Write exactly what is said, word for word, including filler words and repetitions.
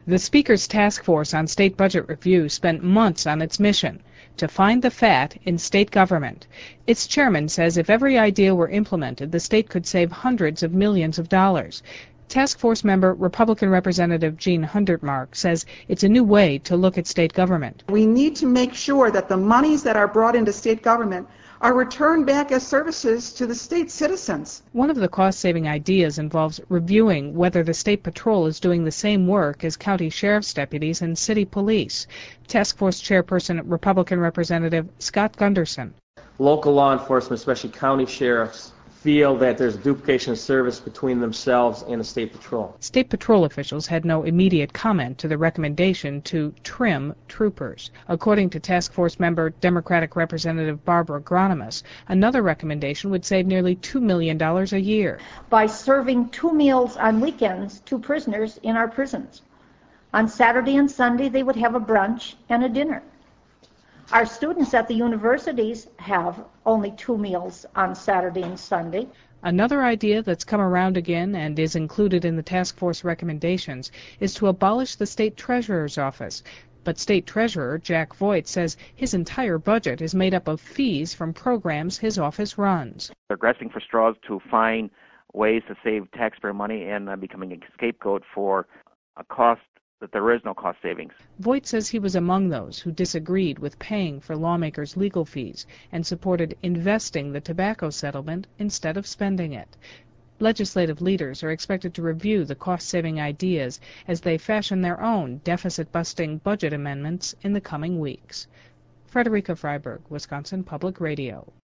The Speaker's task force on state budget review spent months on its mission to find the fat in state government. Its chairman says if every idea were implemented, the state could save hundreds of millions of dollars. Task force member Republican Representative Gene Hundertmark says it's a new way to look at state government. We need to make sure that the monies that are brought into state government are returned back as services to the state citizens. One of the cost-saving ideas involves reviewing whether the state patrol is doing the same work as county sheriff's deputies and city police. Task Force Chairperson Republican Representative Scott Gunderson. Local law enforcement, especially county sheriffs, feel that there's duplication of service between themselves and the state patrol. State patrol officials had no immediate comment to the recommendation to trim troopers. According to task force member Democratic Representative Barbara Gronimus, another recommendation would save nearly two million dollars a year. By serving two meals on weekends to prisoners in our prisons. On Saturday and Sunday they would have a brunch and a dinner. Our students at the universities have only two meals on Saturday and Sunday. Another idea that's come around again and is included in the task force recommendations is to abolish the state treasurer's office. But state treasurer Jack Voigt says his entire budget is made up of fees from programs his office runs. They're grasping for straws to find ways to save taxpayer money and uh, becoming a scapegoat for a cost that there is no cost savings. Voigt says he was among those who disagreed with paying for lawmakers' legal fees and supported investing the tobacco settlement instead of spending it. Legislative leaders are expected to review the cost-saving ideas as they fashion their own deficit-busting budget amendments in the coming weeks. Frederica Freiberg, Wisconsin Public Radio.